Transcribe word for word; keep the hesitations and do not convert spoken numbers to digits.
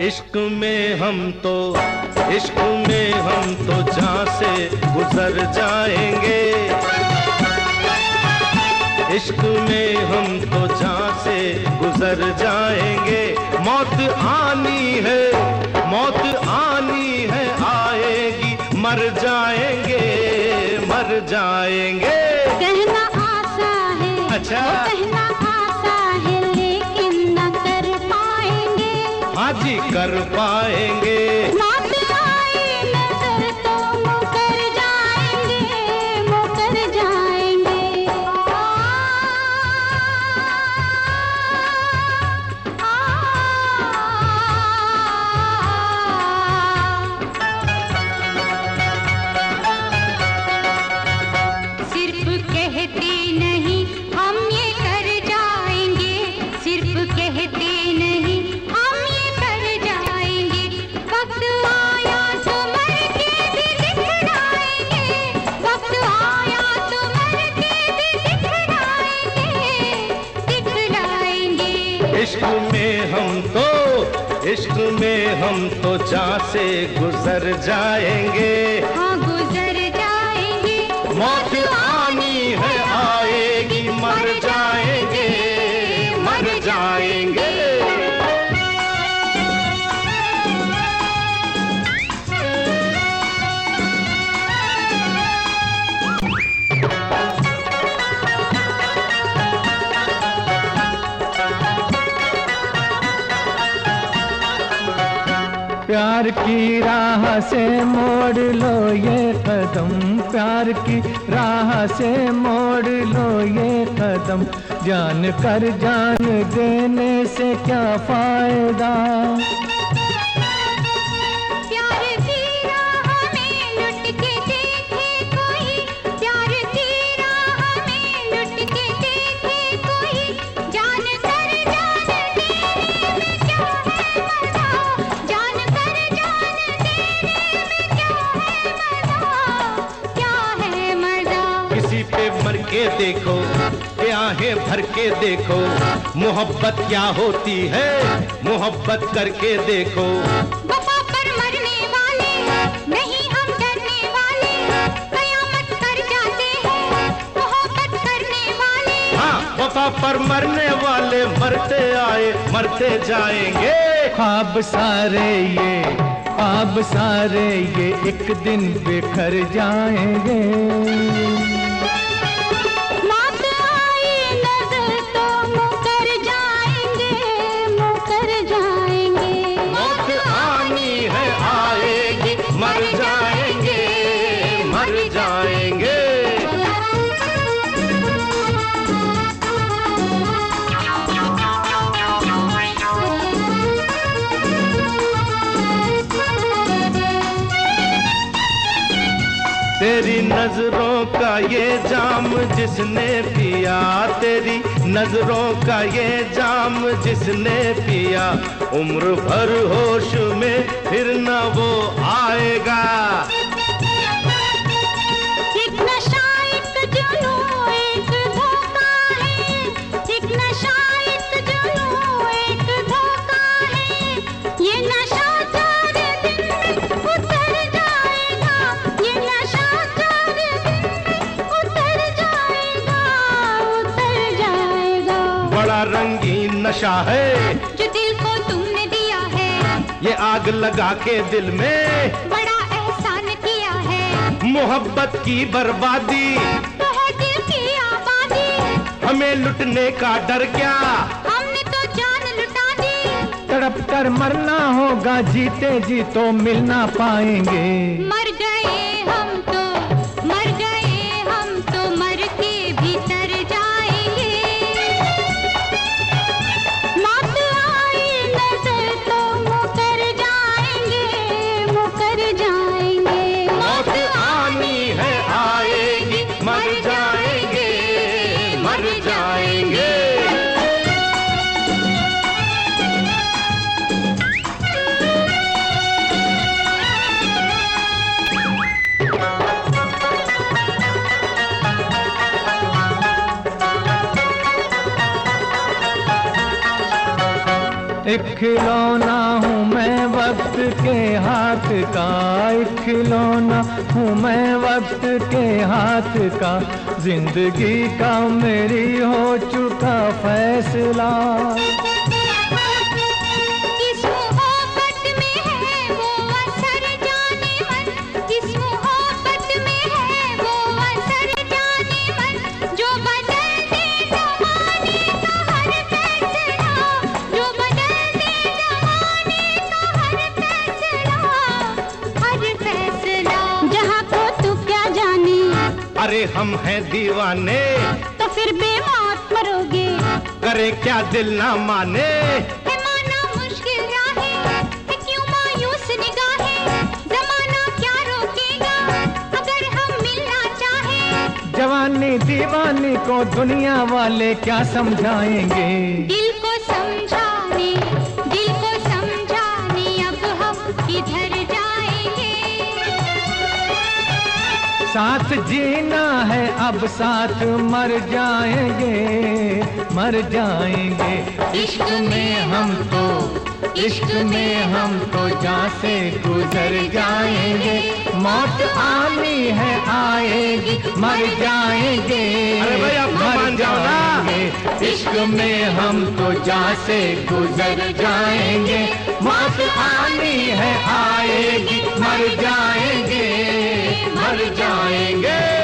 इश्क में हम तो इश्क में हम तो जहाँ से गुजर जाएंगे, इश्क में हम तो जहाँ से गुजर जाएंगे। मौत आनी है, मौत आनी है, आएगी मर जाएंगे, मर जाएंगे। कहना आसा है, अच्छा कहना आसा है, लेकिन न कर पाएंगे। हाँ जी कर पाएंगे। मौत आए नजर तो मुकर जाएंगे, मुकर जाएंगे। आ, आ, सिर्फ कहते नहीं हम ये कर जाएंगे, सिर्फ कहते नहीं हम ये कर जाएंगे। वक्त आया तो मर के भी दिखलाएंगे, वक्त आया तो मर के भी दिखलाएंगे, दिखलाएंगे। इश्क में हम तो इश्क में हम तो जहाँ से गुजर जाएंगे। हाँ गुजर जाएंगे। मौत आनी है, आएगी मर जाएंगे, मर जाएंगे। प्यार की राह से मोड़ लो ये कदम, प्यार की राह से मोड़ लो ये कदम। जान कर जान देने से क्या फायदा। प्यार की राह में लुट के देखे कोई, प्यार की राह में लुट के देखे कोई। जान कर जान देने में क्या है मजा, जान कर जान देने में क्या है मजा, क्या है मजा। किसी पे मर के देखो, आंखें भर के देखो, मोहब्बत क्या होती है, मोहब्बत करके देखो। वफा पर मरने वाले नहीं हम डरने वाले, कयामत कर जाते हैं मोहब्बत करने वाले। हाँ वफा पर मरने वाले मरते आए मरते जाएंगे। ख्वाब सारे ये ख्वाब सारे ये एक दिन बिखर जाएंगे। मौत आए नजर तो मुकर जाएंगे, मुकर जाएंगे। मौत आनी है, आएगी मर जाएंगे, मर जाएंगे। तेरी नजरों का ये जाम जिसने पिया, तेरी नजरों का ये जाम जिसने पिया, उम्र भर होश में फिर न वो आएगा। एक नशा एक जुनून एक धोखा है, एक नशा एक जुनून एक धोखा है। ये नशा चार दिन में उतर जाएगा, ये नशा चार दिन में उतर जाएगा, उतर जाएगा। बड़ा रंगीन नशा है जो दिल को तुमने दिया है, ये आग लगा के दिल में बड़ा एहसान किया है। मोहब्बत की बर्बादी तो है दिल की आबादी, हमें लुटने का डर क्या, हमने तो जान लुटा दी। तड़प कर मरना होगा, जीते जी तो मिल ना पाएंगे। मर गए हम तो, मर गए हम तो मर के भीतर जाएंगे। मौत आए नजर तो मुकर जाएंगे, मुकर जाएंगे। मौत आनी है, आएगी मर जाएंगे, मर जाएंगे। एक खिलौना हूँ मैं वक्त के हाथ का, एक खिलौना हूँ मैं वक्त के हाथ का, जिंदगी का मेरी हो चुका फैसला। किस मोहब्बत में है वो असर जाने मन, किस मोहब्बत में है वो असर जाने मन, जो बदल दे जमाने का हर फैसला, जो बदल दे जमाने का हर फैसला, हर फैसला। जहाँ को तू क्या जाने, अरे हम हैं दीवाने, तो फिर बेमौत मरोगे, करे क्या दिल ना माने। है माना मुश्किल राहें, है क्यों मायूस निगाहें, जमाना क्या रोकेगा अगर हम मिलना चाहें। जवानी दीवानी को दुनिया वाले क्या समझाएंगे, दिल को समझाने, दिल को समझाने अब हम किधर जाएंगे। साथ जीना है अब साथ मर जाएंगे, मर जाएंगे। इश्क में हम तो, इश्क में हम तो जान से गुजर जाएंगे, मौत आनी है आएगी मर जाएंगे। अरे भाई आप तो मान जाओ ना। इश्क में हम तो जान से गुजर जाएंगे, मौत आनी है आएगी मर जाएंगे, मर जाएंगे।